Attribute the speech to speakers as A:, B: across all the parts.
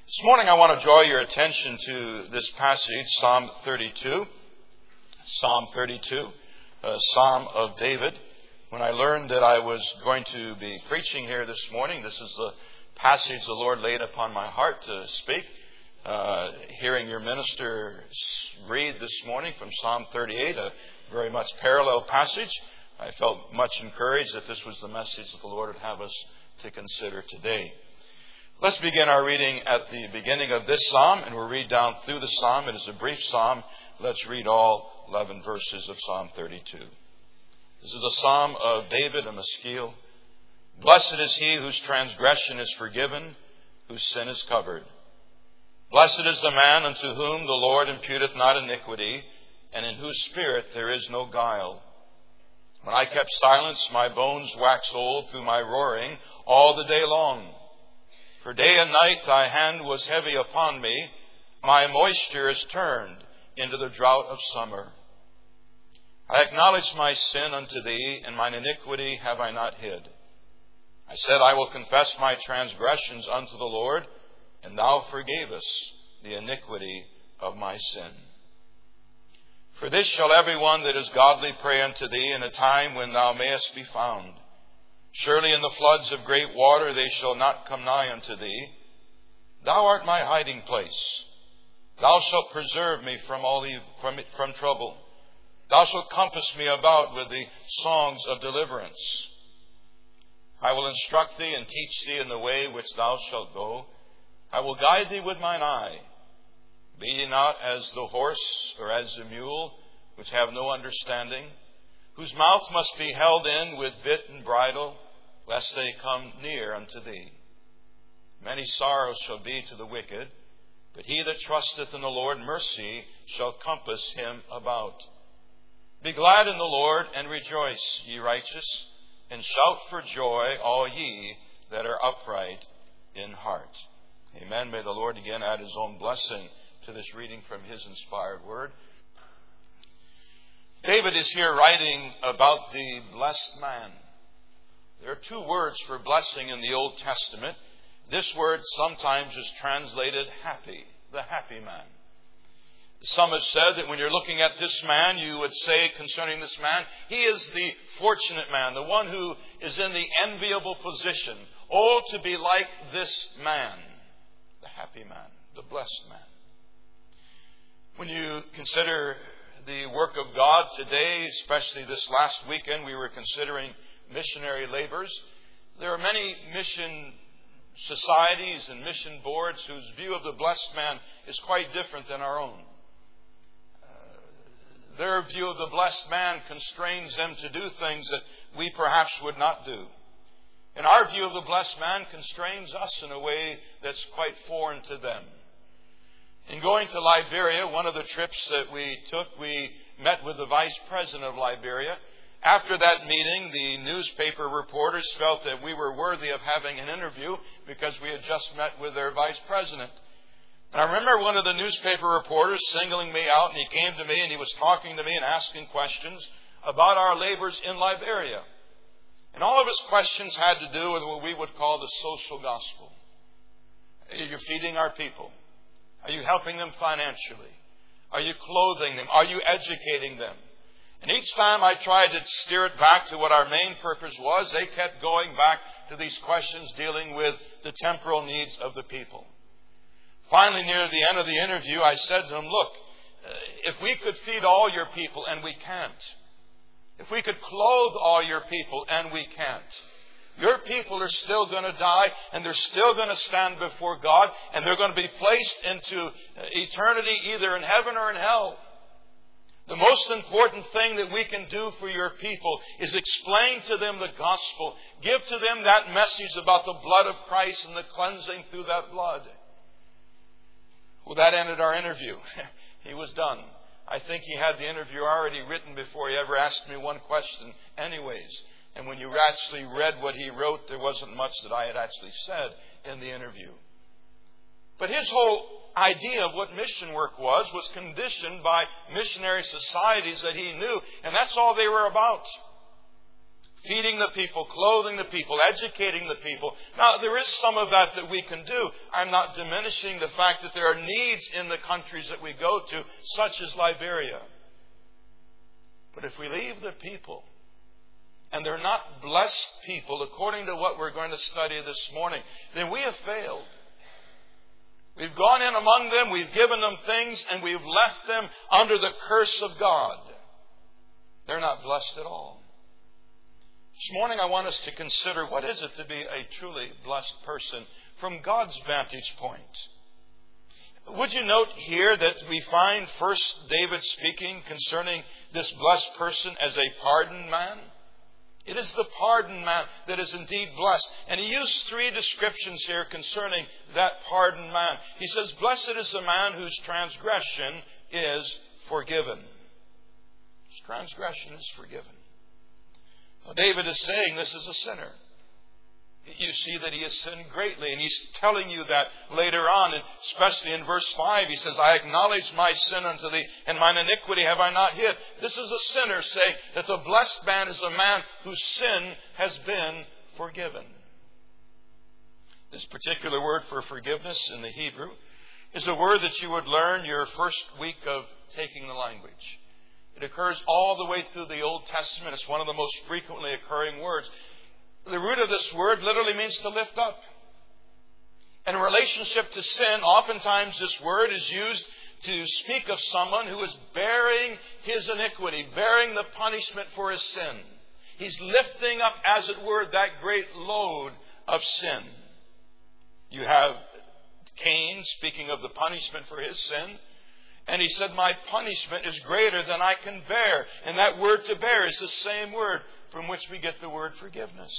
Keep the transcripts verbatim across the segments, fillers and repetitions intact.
A: This morning I want to draw your attention to this passage, Psalm thirty-two. Psalm thirty-two, a Psalm of David. When I learned that I was going to be preaching here this morning, this is the passage the Lord laid upon my heart to speak. Uh, hearing your minister read this morning from Psalm thirty-eight, a very much parallel passage, I felt much encouraged that this was the message that the Lord would have us to consider today. Let's begin our reading at the beginning of this psalm, and we'll read down through the psalm. It is a brief psalm. Let's read all eleven verses of Psalm thirty-two. This is a psalm of David, a maskil. Blessed is he whose transgression is forgiven, whose sin is covered. Blessed is the man unto whom the Lord imputeth not iniquity, and in whose spirit there is no guile. When I kept silence, my bones waxed old through my roaring all the day long. For day and night thy hand was heavy upon me. My moisture is turned into the drought of summer. I acknowledged my sin unto thee, and mine iniquity have I not hid. I said, I will confess my transgressions unto the Lord, and thou forgavest the iniquity of my sin. For this shall every one that is godly pray unto thee in a time when thou mayest be found. Surely in the floods of great water they shall not come nigh unto thee. Thou art my hiding place. Thou shalt preserve me from all evil, from, from trouble. Thou shalt compass me about with the songs of deliverance. I will instruct thee and teach thee in the way which thou shalt go. I will guide thee with mine eye. Be ye not as the horse or as the mule, which have no understanding, whose mouth must be held in with bit and bridle, lest they come near unto thee. Many sorrows shall be to the wicked, but he that trusteth in the Lord, mercy shall compass him about. Be glad in the Lord, and rejoice, ye righteous, and shout for joy, all ye that are upright in heart. Amen. May the Lord again add His own blessing to this reading from His inspired word. David is here writing about the blessed man. There are two words for blessing in the Old Testament. This word sometimes is translated happy, the happy man. Some have said that when you're looking at this man, you would say concerning this man, he is the fortunate man, the one who is in the enviable position. Oh, to be like this man, the happy man, the blessed man. When you consider the work of God today, especially this last weekend, we were considering missionary labors. There are many mission societies and mission boards whose view of the blessed man is quite different than our own. Uh, their view of the blessed man constrains them to do things that we perhaps would not do. And our view of the blessed man constrains us in a way that's quite foreign to them. In going to Liberia, one of the trips that we took, we met with the Vice President of Liberia. After that meeting, the newspaper reporters felt that we were worthy of having an interview because we had just met with their Vice President. And I remember one of the newspaper reporters singling me out, and he came to me and he was talking to me and asking questions about our labors in Liberia. And all of his questions had to do with what we would call the social gospel. You're feeding our people. Are you helping them financially? Are you clothing them? Are you educating them? And each time I tried to steer it back to what our main purpose was, they kept going back to these questions dealing with the temporal needs of the people. Finally, near the end of the interview, I said to him, look, if we could feed all your people, and we can't. If we could clothe all your people, and we can't. Your people are still going to die, and they're still going to stand before God, and they're going to be placed into eternity either in heaven or in hell. The most important thing that we can do for your people is explain to them the gospel. Give to them that message about the blood of Christ and the cleansing through that blood. Well, that ended our interview. He was done. I think he had the interview already written before he ever asked me one question anyways. And when you actually read what he wrote, there wasn't much that I had actually said in the interview. But his whole idea of what mission work was, was conditioned by missionary societies that he knew. And that's all they were about. Feeding the people, clothing the people, educating the people. Now, there is some of that that we can do. I'm not diminishing the fact that there are needs in the countries that we go to, such as Liberia. But if we leave the people, and they're not blessed people, according to what we're going to study this morning, then we have failed. We've gone in among them, we've given them things, and we've left them under the curse of God. They're not blessed at all. This morning I want us to consider what is it to be a truly blessed person from God's vantage point. Would you note here that we find first David speaking concerning this blessed person as a pardoned man? It is the pardoned man that is indeed blessed. And he used three descriptions here concerning that pardoned man. He says, blessed is the man whose transgression is forgiven. His transgression is forgiven. Now, David is saying this is a sinner. You see that he has sinned greatly, and he's telling you that later on, and especially in verse five, he says, I acknowledge my sin unto thee, and mine iniquity have I not hid. This is a sinner saying that the blessed man is a man whose sin has been forgiven. This particular word for forgiveness in the Hebrew is a word that you would learn your first week of taking the language. It occurs all the way through the Old Testament. It's one of the most frequently occurring words. The root of this word literally means to lift up. In relationship to sin, oftentimes this word is used to speak of someone who is bearing his iniquity, bearing the punishment for his sin. He's lifting up, as it were, that great load of sin. You have Cain speaking of the punishment for his sin. And he said, my punishment is greater than I can bear. And that word to bear is the same word from which we get the word forgiveness.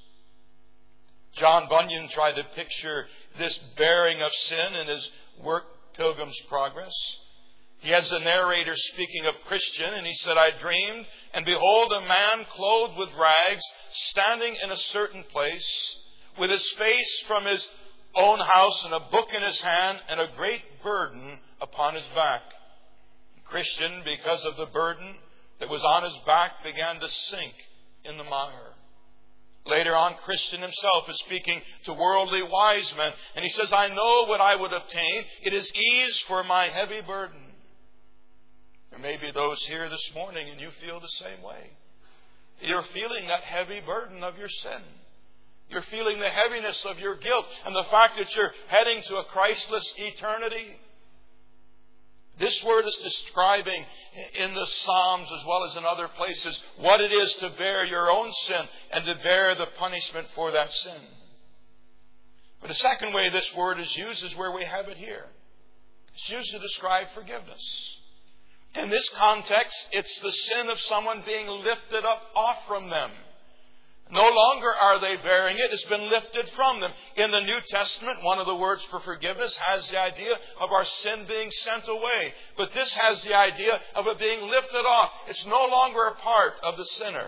A: John Bunyan tried to picture this bearing of sin in his work, Pilgrim's Progress. He has the narrator speaking of Christian, and he said, I dreamed, and behold, a man clothed with rags, standing in a certain place, with his face from his own house, and a book in his hand, and a great burden upon his back. Christian, because of the burden that was on his back, began to sink in the mire. Later on, Christian himself is speaking to worldly wise men, and he says, I know what I would obtain. It is ease for my heavy burden. There may be those here this morning, and you feel the same way. You're feeling that heavy burden of your sin. You're feeling the heaviness of your guilt and the fact that you're heading to a Christless eternity. This word is describing in the Psalms as well as in other places what it is to bear your own sin and to bear the punishment for that sin. But the second way this word is used is where we have it here. It's used to describe forgiveness. In this context, it's the sin of someone being lifted up off from them. No longer are they bearing it. It's been lifted from them. In the New Testament, one of the words for forgiveness has the idea of our sin being sent away. But this has the idea of it being lifted off. It's no longer a part of the sinner.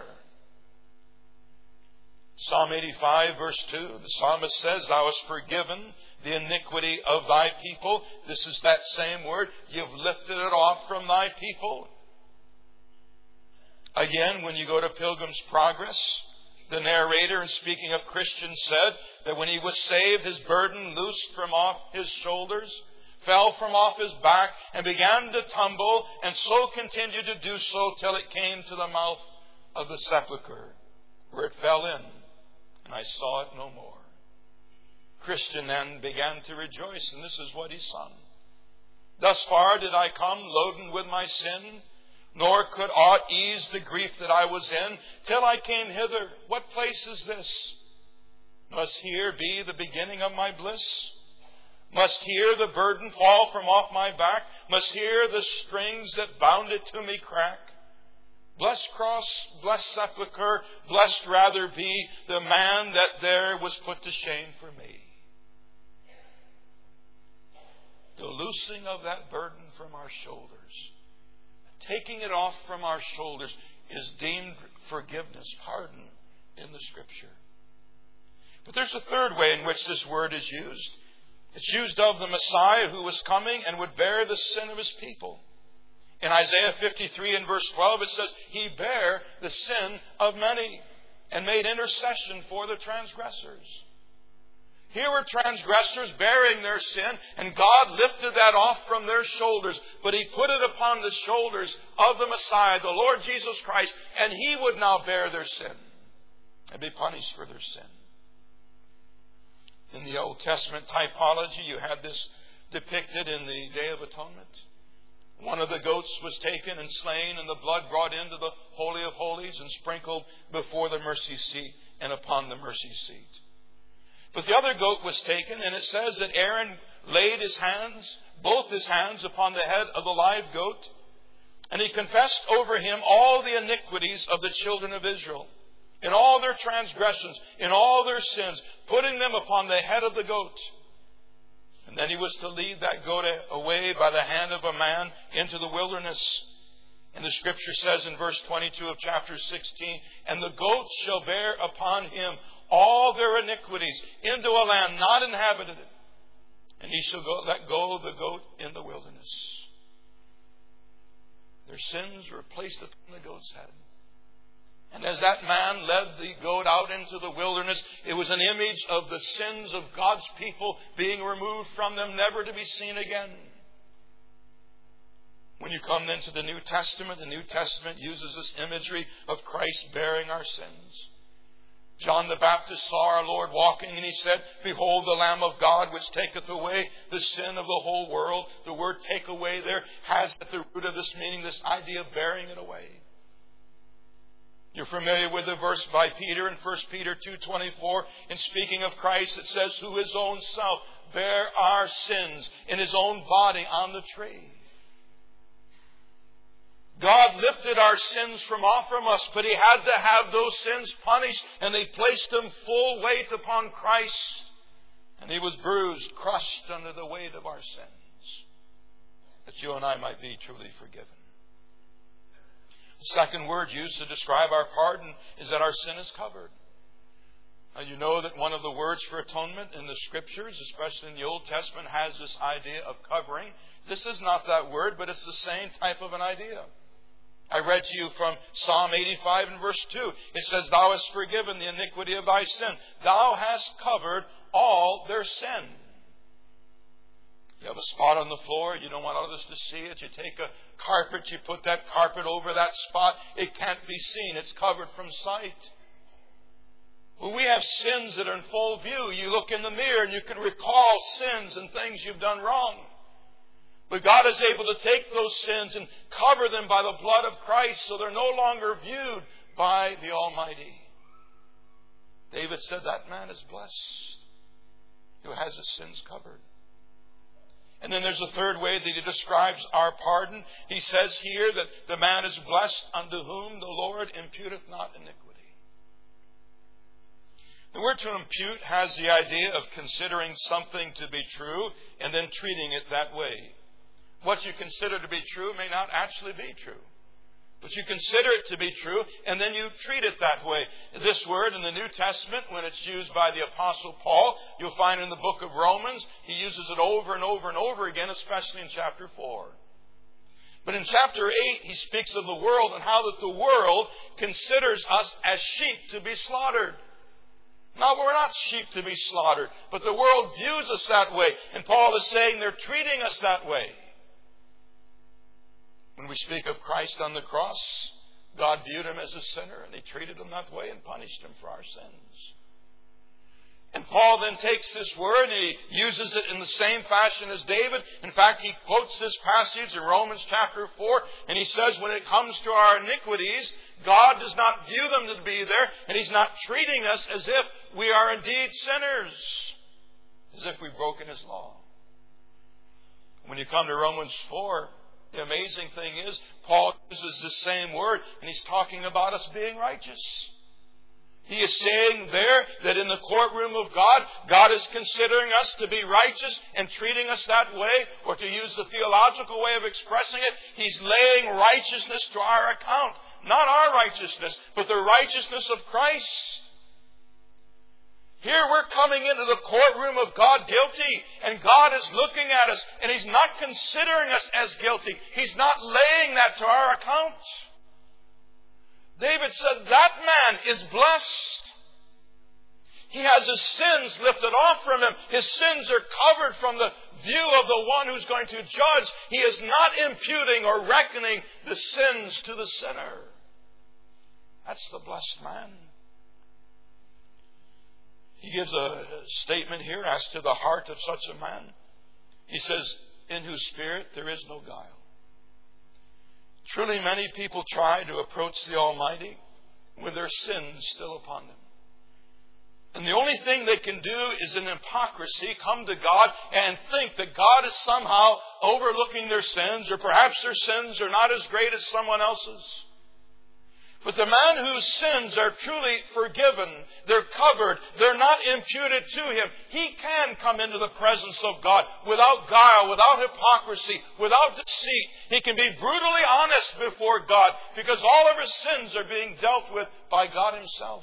A: Psalm eighty-five, verse two, the psalmist says, Thou hast forgiven the iniquity of thy people. This is that same word. You've lifted it off from thy people. Again, when you go to Pilgrim's Progress, the narrator, in speaking of Christian, said that when he was saved, his burden loosed from off his shoulders, fell from off his back, and began to tumble, and so continued to do so till it came to the mouth of the sepulchre, where it fell in, and I saw it no more. Christian then began to rejoice, and this is what he sung. Thus far did I come, loaden with my sin, nor could aught ease the grief that I was in, till I came hither. What place is this? Must here be the beginning of my bliss? Must here the burden fall from off my back? Must here the strings that bound it to me crack? Blessed cross, blessed sepulchre, blessed rather be the man that there was put to shame for me. The loosing of that burden from our shoulders, taking it off from our shoulders, is deemed forgiveness, pardon in the Scripture. But there's a third way in which this word is used. It's used of the Messiah who was coming and would bear the sin of his people. In Isaiah fifty-three and verse twelve it says, He bare the sin of many. and made intercession for the transgressors. Here were transgressors bearing their sin, and God lifted that off from their shoulders, but He put it upon the shoulders of the Messiah, the Lord Jesus Christ, and He would now bear their sin and be punished for their sin. In the Old Testament typology, you had this depicted in the Day of Atonement. One of the goats was taken and slain, and the blood brought into the Holy of Holies and sprinkled before the mercy seat and upon the mercy seat. But the other goat was taken, and it says that Aaron laid his hands, both his hands, upon the head of the live goat, and he confessed over him all the iniquities of the children of Israel, in all their transgressions, in all their sins, putting them upon the head of the goat. And then he was to lead that goat away by the hand of a man into the wilderness. And the Scripture says in verse twenty-two of chapter sixteen, and the goat shall bear upon him all their iniquities into a land not inhabited, and he shall go, let go the goat in the wilderness. Their sins were placed upon the goat's head. And as that man led the goat out into the wilderness, it was an image of the sins of God's people being removed from them, never to be seen again. When you come then to the New Testament, the New Testament uses this imagery of Christ bearing our sins. John the Baptist saw our Lord walking, and he said, behold the Lamb of God, which taketh away the sin of the whole world. The word take away there has at the root of this meaning this idea of bearing it away. You're familiar with the verse by Peter in First Peter two twenty-four. In speaking of Christ, it says, who his own self bare our sins in his own body on the tree. God lifted our sins from off from us, but He had to have those sins punished, and they placed them full weight upon Christ. And He was bruised, crushed under the weight of our sins, that you and I might be truly forgiven. The second word used to describe our pardon is that our sin is covered. Now you know that one of the words for atonement in the Scriptures, especially in the Old Testament, has this idea of covering. This is not that word, but it's the same type of an idea. I read to you from Psalm eighty-five and verse two. It says, thou hast forgiven the iniquity of thy sin. Thou hast covered all their sin. You have a spot on the floor, you don't want others to see it. You take a carpet, you put that carpet over that spot. It can't be seen. It's covered from sight. When we have sins that are in full view, you look in the mirror and you can recall sins and things you've done wrong. But God is able to take those sins and cover them by the blood of Christ, so they're no longer viewed by the Almighty. David said that man is blessed who has his sins covered. And then there's a third way that he describes our pardon. He says here that the man is blessed unto whom the Lord imputeth not iniquity. The word to impute has the idea of considering something to be true and then treating it that way. What you consider to be true may not actually be true. But you consider it to be true, and then you treat it that way. This word in the New Testament, when it's used by the Apostle Paul, you'll find in the book of Romans, he uses it over and over and over again, especially in chapter four. But in chapter eight, he speaks of the world and how that the world considers us as sheep to be slaughtered. Now, we're not sheep to be slaughtered, but the world views us that way. And Paul is saying they're treating us that way. When we speak of Christ on the cross, God viewed him as a sinner, and he treated him that way and punished him for our sins. And Paul then takes this word and he uses it in the same fashion as David. In fact, he quotes this passage in Romans chapter four, and he says when it comes to our iniquities, God does not view them to be there, and He's not treating us as if we are indeed sinners, as if we've broken His law. When you come to Romans four, the amazing thing is, Paul uses the same word, and he's talking about us being righteous. He is saying there that in the courtroom of God, God is considering us to be righteous and treating us that way, or to use the theological way of expressing it, He's laying righteousness to our account. Not our righteousness, but the righteousness of Christ. Here we're coming into the courtroom of God guilty, and God is looking at us, and He's not considering us as guilty. He's not laying that to our account. David said, that man is blessed. He has his sins lifted off from him. His sins are covered from the view of the one who's going to judge. He is not imputing or reckoning the sins to the sinner. That's the blessed man. He gives a statement here as to the heart of such a man. He says, in whose spirit there is no guile. Truly many people try to approach the Almighty with their sins still upon them. And the only thing they can do is in hypocrisy come to God and think that God is somehow overlooking their sins, or perhaps their sins are not as great as someone else's. But the man whose sins are truly forgiven, they're covered, they're not imputed to him, he can come into the presence of God without guile, without hypocrisy, without deceit. He can be brutally honest before God because all of his sins are being dealt with by God Himself.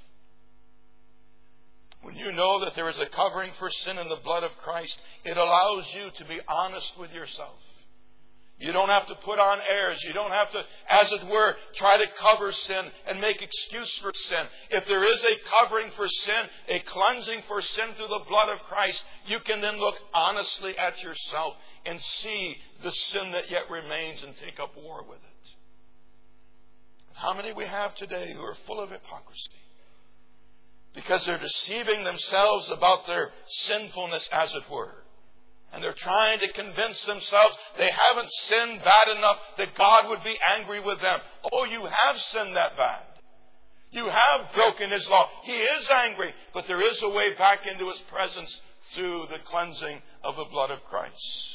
A: When you know that there is a covering for sin in the blood of Christ, it allows you to be honest with yourself. You don't have to put on airs. You don't have to, as it were, try to cover sin and make excuse for sin. If there is a covering for sin, a cleansing for sin through the blood of Christ, you can then look honestly at yourself and see the sin that yet remains and take up war with it. How many we have today who are full of hypocrisy? Because they're deceiving themselves about their sinfulness, as it were. And they're trying to convince themselves they haven't sinned bad enough that God would be angry with them. Oh, you have sinned that bad. You have broken His law. He is angry. But there is a way back into His presence through the cleansing of the blood of Christ.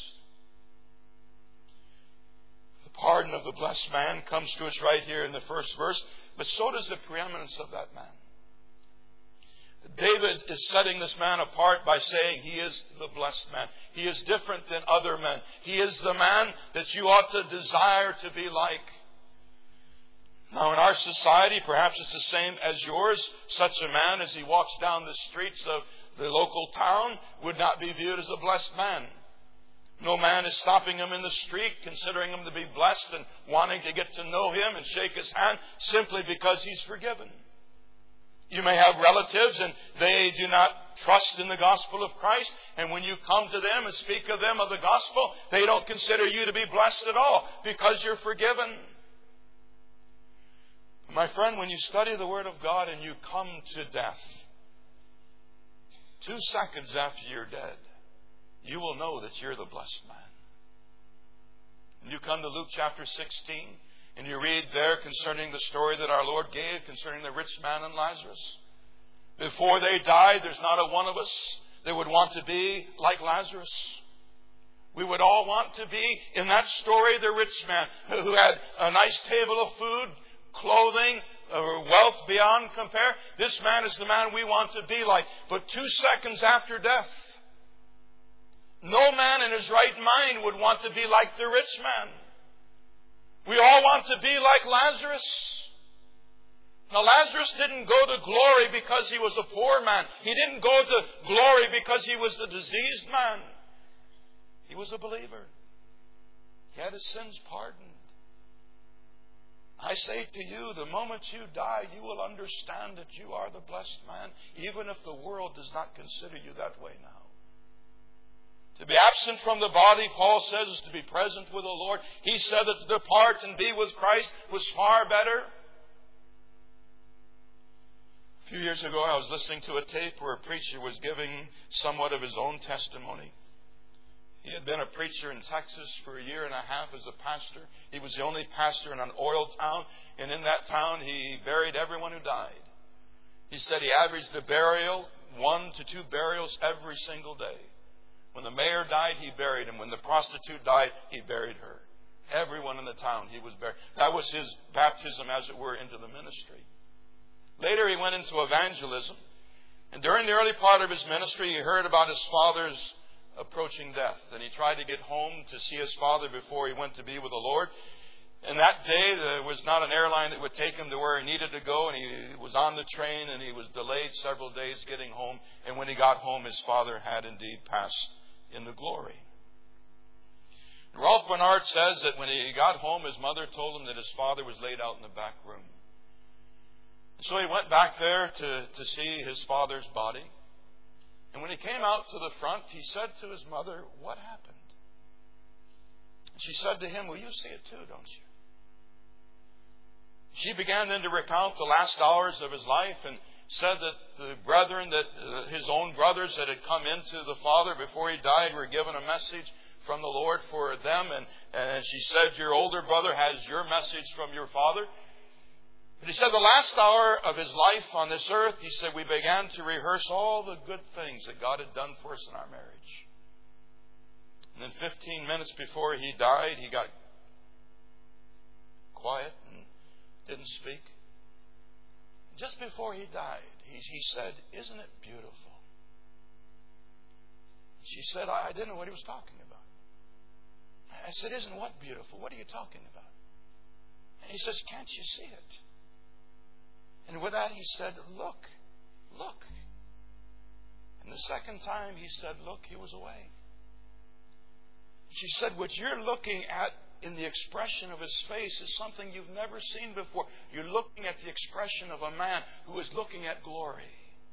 A: The pardon of the blessed man comes to us right here in the first verse. But so does the preeminence of that man. David is setting this man apart by saying he is the blessed man. He is different than other men. He is the man that you ought to desire to be like. Now in our society, perhaps it's the same as yours. Such a man, as he walks down the streets of the local town, would not be viewed as a blessed man. No man is stopping him in the street, considering him to be blessed and wanting to get to know him and shake his hand simply because he's forgiven. You may have relatives and they do not trust in the gospel of Christ. And when you come to them and speak of them of the gospel, they don't consider you to be blessed at all because you're forgiven. My friend, when you study the Word of God and you come to death, two seconds after you're dead, you will know that you're the blessed man. And you come to Luke chapter sixteen. And you read there concerning the story that our Lord gave concerning the rich man and Lazarus. Before they died, there's not a one of us that would want to be like Lazarus. We would all want to be, in that story, the rich man who had a nice table of food, clothing, wealth beyond compare. This man is the man we want to be like. But two seconds after death, no man in his right mind would want to be like the rich man. We all want to be like Lazarus. Now, Lazarus didn't go to glory because he was a poor man. He didn't go to glory because he was the diseased man. He was a believer. He had his sins pardoned. I say to you, the moment you die, you will understand that you are the blessed man, even if the world does not consider you that way now. To be absent from the body, Paul says, is to be present with the Lord. He said that to depart and be with Christ was far better. A few years ago, I was listening to a tape where a preacher was giving somewhat of his own testimony. He had been a preacher in Texas for a year and a half as a pastor. He was the only pastor in an oil town, and in that town he buried everyone who died. He said he averaged a burial, one to two burials every single day. When the mayor died, he buried him. When the prostitute died, he buried her. Everyone in the town, he was buried. That was his baptism, as it were, into the ministry. Later, he went into evangelism. And during the early part of his ministry, he heard about his father's approaching death. And he tried to get home to see his father before he went to be with the Lord. And that day, there was not an airline that would take him to where he needed to go. And he was on the train, and he was delayed several days getting home. And when he got home, his father had indeed passed into glory. Ralph Bernard says that when he got home, his mother told him that his father was laid out in the back room. So he went back there to, to see his father's body. And when he came out to the front, he said to his mother, "What happened?" She said to him, "Well, you see it too, don't you?" She began then to recount the last hours of his life and said that the brethren, that uh, his own brothers that had come into the father before he died were given a message from the Lord for them. And, and she said, "Your older brother has your message from your father." But he said the last hour of his life on this earth, he said, we began to rehearse all the good things that God had done for us in our marriage. And then fifteen minutes before he died, he got quiet and didn't speak. Just before he died, he, he said, "Isn't it beautiful?" She said, I, I didn't know what he was talking about. I said, "Isn't what beautiful? What are you talking about?" And he says, "Can't you see it?" And with that he said, "Look, look." And the second time he said, "Look," he was away. She said, "What you're looking at in the expression of his face is something you've never seen before. You're looking at the expression of a man who is looking at glory."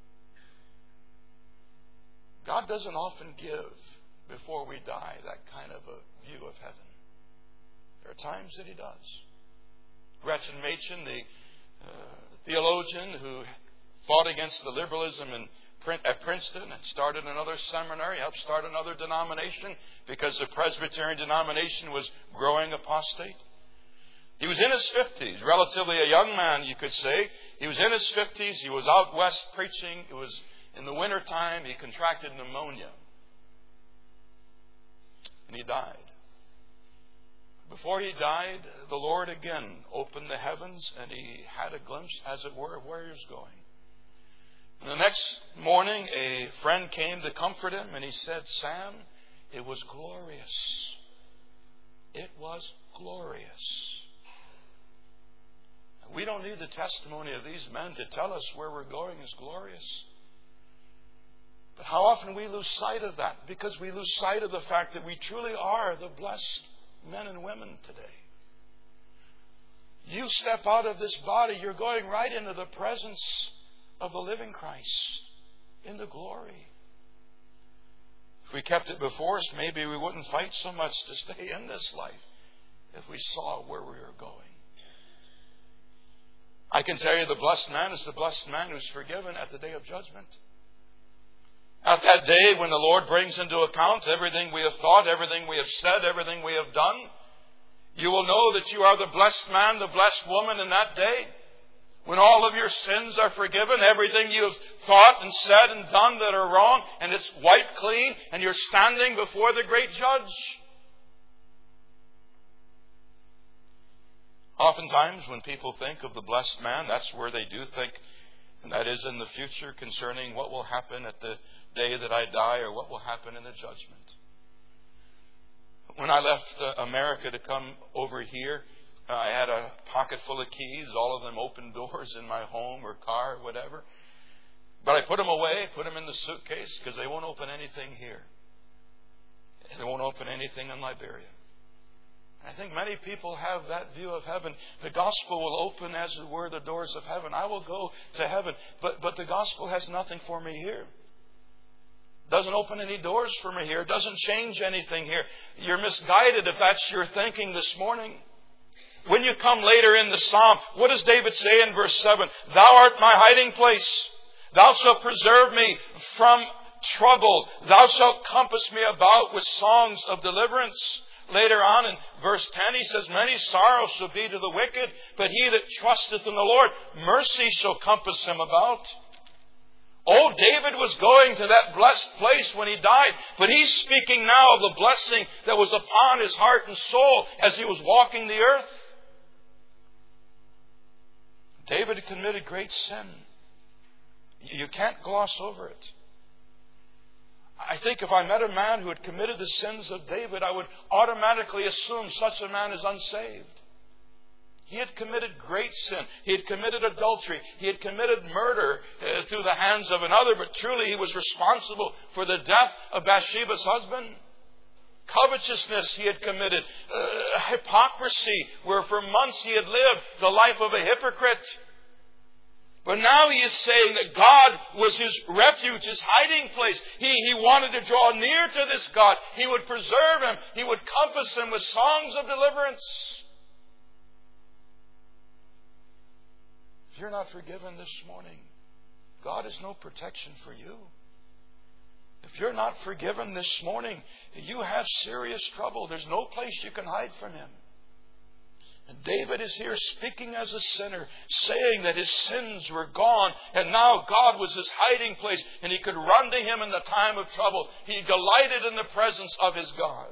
A: God doesn't often give, before we die, that kind of a view of heaven. There are times that he does. Gretchen Machen, the uh, theologian who fought against the liberalism in at Princeton and started another seminary, helped start another denomination because the Presbyterian denomination was growing apostate. He was in his fifties, relatively a young man, you could say. He was in his fifties. He was out west preaching. It was in the wintertime. He contracted pneumonia. And he died. Before he died, the Lord again opened the heavens and he had a glimpse, as it were, of where he was going. And the next morning, a friend came to comfort him, and he said, "Sam, it was glorious. It was glorious." We don't need the testimony of these men to tell us where we're going is glorious. But how often we lose sight of that, because we lose sight of the fact that we truly are the blessed men and women today. You step out of this body, you're going right into the presence of the living Christ in the glory. If we kept it before us, maybe we wouldn't fight so much to stay in this life if we saw where we were going. I can tell you the blessed man is the blessed man who's forgiven at the day of judgment. At that day when the Lord brings into account everything we have thought, everything we have said, everything we have done, you will know that you are the blessed man, the blessed woman in that day. When all of your sins are forgiven, everything you have thought and said and done that are wrong, and it's wiped clean, and you're standing before the great judge. Oftentimes, when people think of the blessed man, that's where they do think, and that is in the future concerning what will happen at the day that I die or what will happen in the judgment. When I left uh, America to come over here, Uh, I had a pocket full of keys, all of them open doors in my home or car or whatever. But I put them away, put them in the suitcase, because they won't open anything here. They won't open anything in Liberia. I think many people have that view of heaven. The gospel will open, as it were, the doors of heaven. I will go to heaven. But, but the gospel has nothing for me here. Doesn't open any doors for me here. Doesn't change anything here. You're misguided if that's your thinking this morning. When you come later in the psalm, what does David say in verse seven? "Thou art my hiding place. Thou shalt preserve me from trouble. Thou shalt compass me about with songs of deliverance." Later on in verse ten, he says, "Many sorrows shall be to the wicked, but he that trusteth in the Lord, mercy shall compass him about." Oh, David was going to that blessed place when he died, but he's speaking now of the blessing that was upon his heart and soul as he was walking the earth. David committed great sin. You can't gloss over it. I think if I met a man who had committed the sins of David, I would automatically assume such a man is unsaved. He had committed great sin. He had committed adultery. He had committed murder uh, through the hands of another, but truly he was responsible for the death of Bathsheba's husband. Covetousness he had committed. Uh, hypocrisy, where for months he had lived the life of a hypocrite. But now he is saying that God was his refuge, his hiding place. He, he wanted to draw near to this God. He would preserve him. He would compass him with songs of deliverance. If you're not forgiven this morning, God has no protection for you. If you're not forgiven this morning, you have serious trouble. There's no place you can hide from him. And David is here speaking as a sinner, saying that his sins were gone, and now God was his hiding place, and he could run to him in the time of trouble. He delighted in the presence of his God.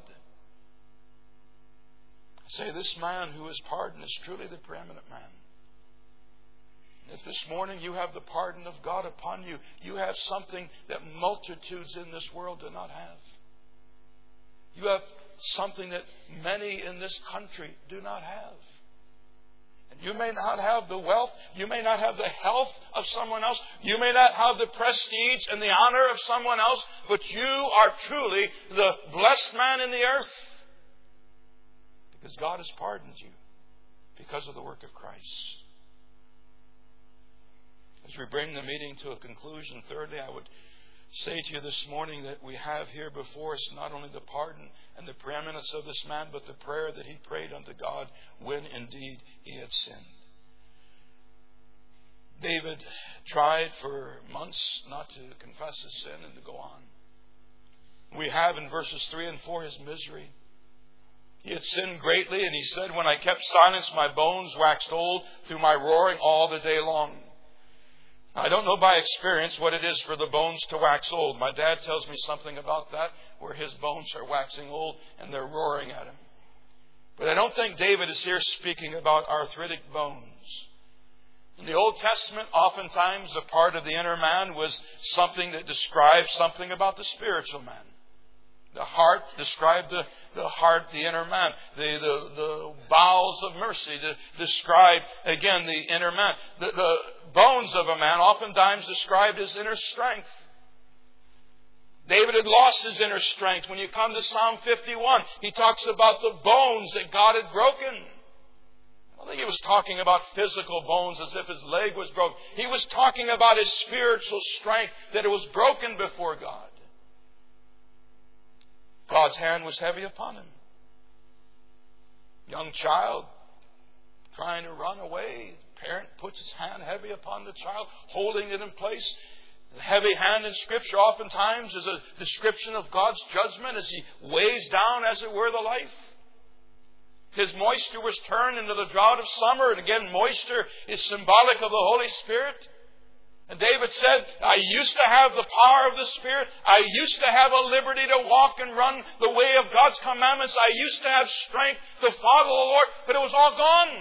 A: I say, this man who is pardoned is truly the preeminent man. If this morning you have the pardon of God upon you, you have something that multitudes in this world do not have. You have something that many in this country do not have. And you may not have the wealth, you may not have the health of someone else, you may not have the prestige and the honor of someone else, but you are truly the blessed man in the earth. Because God has pardoned you because of the work of Christ. As we bring the meeting to a conclusion, thirdly, I would say to you this morning that we have here before us not only the pardon and the preeminence of this man, but the prayer that he prayed unto God when indeed he had sinned. David tried for months not to confess his sin and to go on. We have in verses three and four his misery. He had sinned greatly, and he said, when I kept silence, my bones waxed old through my roaring all the day long. I don't know by experience what it is for the bones to wax old. My dad tells me something about that, where his bones are waxing old and they're roaring at him. But I don't think David is here speaking about arthritic bones. In the Old Testament, oftentimes a part of the inner man was something that described something about the spiritual man. The heart described the, the heart, the inner man. The, the, the bowels of mercy to describe, again, the inner man. The, the bones of a man oftentimes described his inner strength. David had lost his inner strength. When you come to Psalm fifty-one, he talks about the bones that God had broken. I don't think he was talking about physical bones as if his leg was broken. He was talking about his spiritual strength, that it was broken before God. God's hand was heavy upon him. Young child trying to run away. The parent puts his hand heavy upon the child, holding it in place. The heavy hand in Scripture oftentimes is a description of God's judgment as He weighs down, as it were, the life. His moisture was turned into the drought of summer. And again, moisture is symbolic of the Holy Spirit. And David said, I used to have the power of the Spirit. I used to have a liberty to walk and run the way of God's commandments. I used to have strength to follow the Lord, but it was all gone.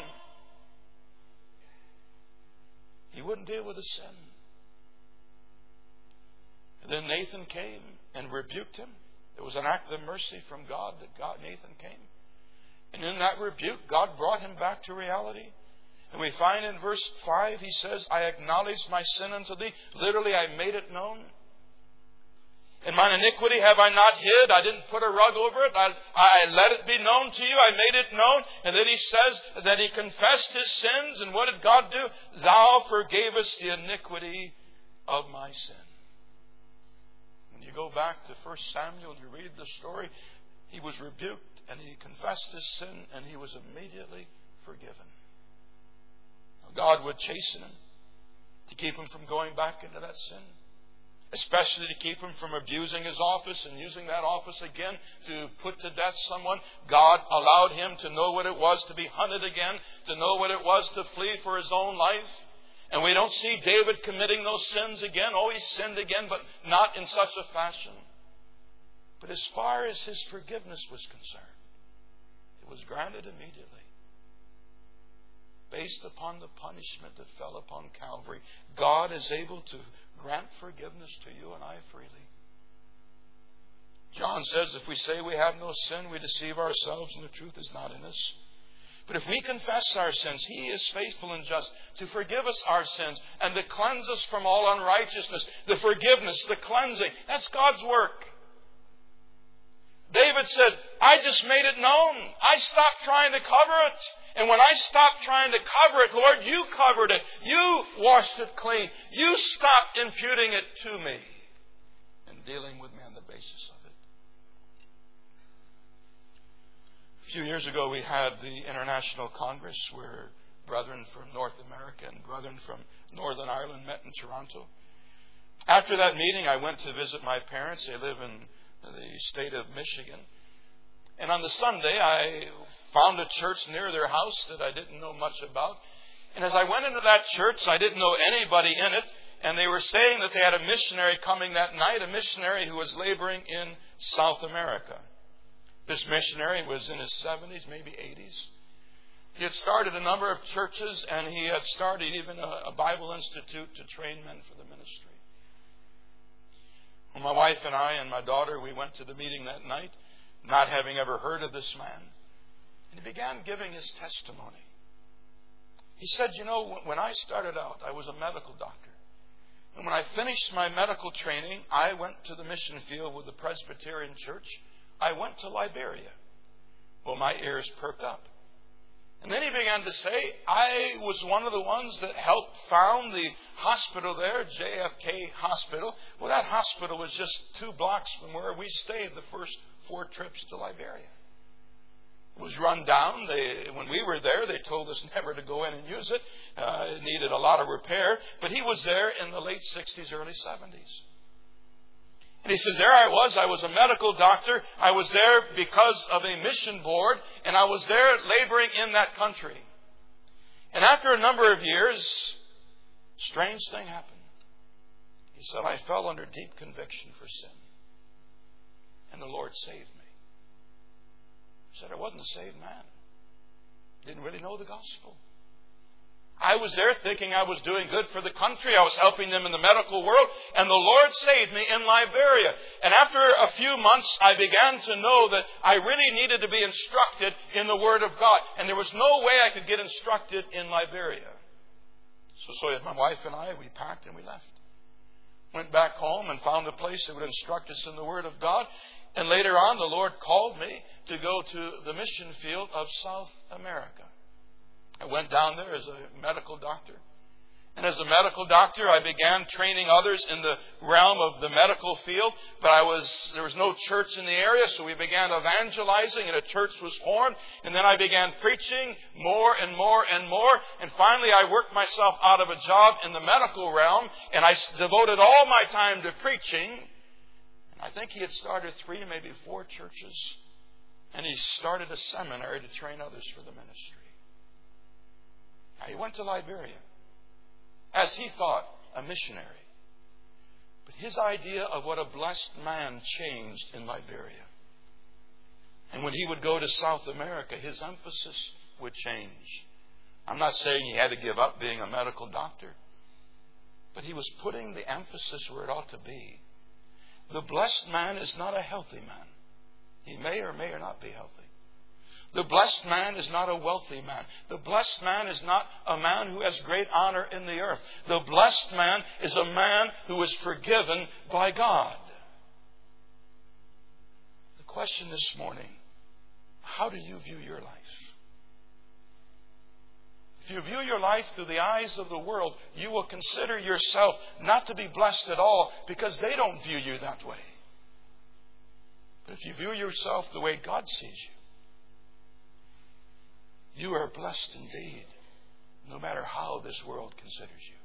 A: He wouldn't deal with the sin. And then Nathan came and rebuked him. It was an act of mercy from God that God, Nathan came. And in that rebuke, God brought him back to reality. And we find in verse five, he says, I acknowledged my sin unto thee. Literally, I made it known. And mine iniquity have I not hid. I didn't put a rug over it. I, I let it be known to you. I made it known. And then he says that he confessed his sins. And what did God do? Thou forgavest the iniquity of my sin. When you go back to First Samuel and you read the story, he was rebuked and he confessed his sin and he was immediately forgiven. God would chasten him to keep him from going back into that sin. Especially to keep him from abusing his office and using that office again to put to death someone. God allowed him to know what it was to be hunted again, to know what it was to flee for his own life. And we don't see David committing those sins again. Oh, he sinned again, but not in such a fashion. But as far as his forgiveness was concerned, it was granted immediately. Based upon the punishment that fell upon Calvary, God is able to grant forgiveness to you and I freely. John says, if we say we have no sin, we deceive ourselves and the truth is not in us. But if we confess our sins, He is faithful and just to forgive us our sins and to cleanse us from all unrighteousness. The forgiveness, the cleansing, that's God's work. David said, I just made it known. I stopped trying to cover it. And when I stopped trying to cover it, Lord, you covered it. You washed it clean. You stopped imputing it to me and dealing with me on the basis of it. A few years ago, we had the International Congress where brethren from North America and brethren from Northern Ireland met in Toronto. After that meeting, I went to visit my parents. They live in the state of Michigan. And on the Sunday, I found a church near their house that I didn't know much about. And as I went into that church, I didn't know anybody in it. And they were saying that they had a missionary coming that night, a missionary who was laboring in South America. This missionary was in his seventies, maybe eighties. He had started a number of churches, and he had started even a, a Bible institute to train men for the ministry. Well, my wife and I and my daughter, we went to the meeting that night, not having ever heard of this man. And he began giving his testimony. He said, you know, when I started out, I was a medical doctor. And when I finished my medical training, I went to the mission field with the Presbyterian Church. I went to Liberia. Well, my ears perked up. And then he began to say, I was one of the ones that helped found the hospital there, J F K Hospital. Well, that hospital was just two blocks from where we stayed the first four trips to Liberia. It was run down. They, when we were there, they told us never to go in and use it. Uh, it needed a lot of repair. But he was there in the late sixties, early seventies. And he says, there I was. I was a medical doctor. I was there because of a mission board. And I was there laboring in that country. And after a number of years, a strange thing happened. He said, I fell under deep conviction for sin. And the Lord saved me. He said, I wasn't a saved man. Didn't really know the gospel. I was there thinking I was doing good for the country. I was helping them in the medical world. And the Lord saved me in Liberia. And after a few months, I began to know that I really needed to be instructed in the Word of God. And there was no way I could get instructed in Liberia. So, so my wife and I, we packed and we left. Went back home and found a place that would instruct us in the Word of God. And later on, the Lord called me to go to the mission field of South America. I went down there as a medical doctor. And as a medical doctor, I began training others in the realm of the medical field. But I was there was no church in the area, so we began evangelizing, and a church was formed. And then I began preaching more and more and more. And finally, I worked myself out of a job in the medical realm, and I devoted all my time to preaching. And I think he had started three, maybe four churches. And he started a seminary to train others for the ministry. Now, he went to Liberia, as he thought, a missionary. But his idea of what a blessed man changed in Liberia. And when he would go to South America, his emphasis would change. I'm not saying he had to give up being a medical doctor, but he was putting the emphasis where it ought to be. The blessed man is not a healthy man. He may or may or not be healthy. The blessed man is not a wealthy man. The blessed man is not a man who has great honor in the earth. The blessed man is a man who is forgiven by God. The question this morning, how do you view your life? If you view your life through the eyes of the world, you will consider yourself not to be blessed at all because they don't view you that way. But if you view yourself the way God sees you, you are blessed indeed, no matter how this world considers you.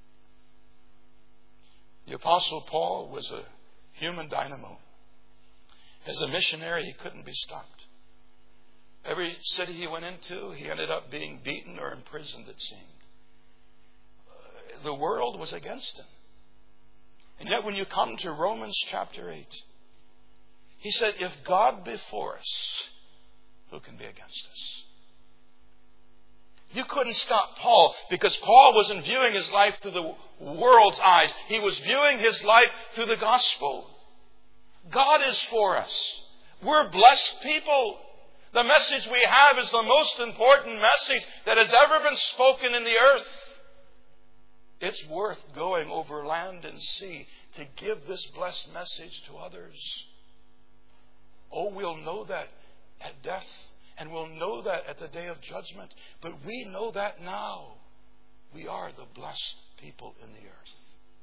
A: The Apostle Paul was a human dynamo. As a missionary, he couldn't be stopped. Every city he went into, he ended up being beaten or imprisoned, it seemed. Uh, the world was against him. And yet when you come to Romans chapter eight, he said, if God be for us, who can be against us? You couldn't stop Paul because Paul wasn't viewing his life through the world's eyes. He was viewing his life through the gospel. God is for us. We're blessed people. The message we have is the most important message that has ever been spoken in the earth. It's worth going over land and sea to give this blessed message to others. Oh, we'll know that at death. And we'll know that at the day of judgment. But we know that now. We are the blessed people in the earth.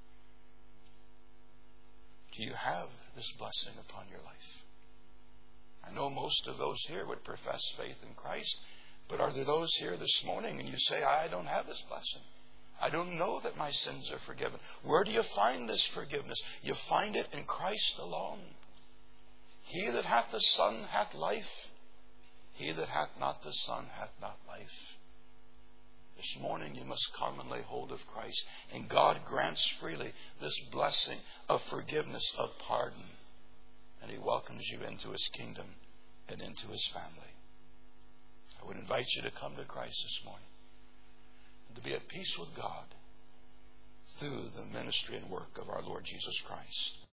A: Do you have this blessing upon your life? I know most of those here would profess faith in Christ, but are there those here this morning and you say, I don't have this blessing? I don't know that my sins are forgiven. Where do you find this forgiveness? You find it in Christ alone. He that hath the Son hath life. He that hath not the Son hath not life. This morning you must come and lay hold of Christ. And God grants freely this blessing of forgiveness, of pardon. And He welcomes you into His kingdom and into His family. I would invite you to come to Christ this morning and to be at peace with God through the ministry and work of our Lord Jesus Christ.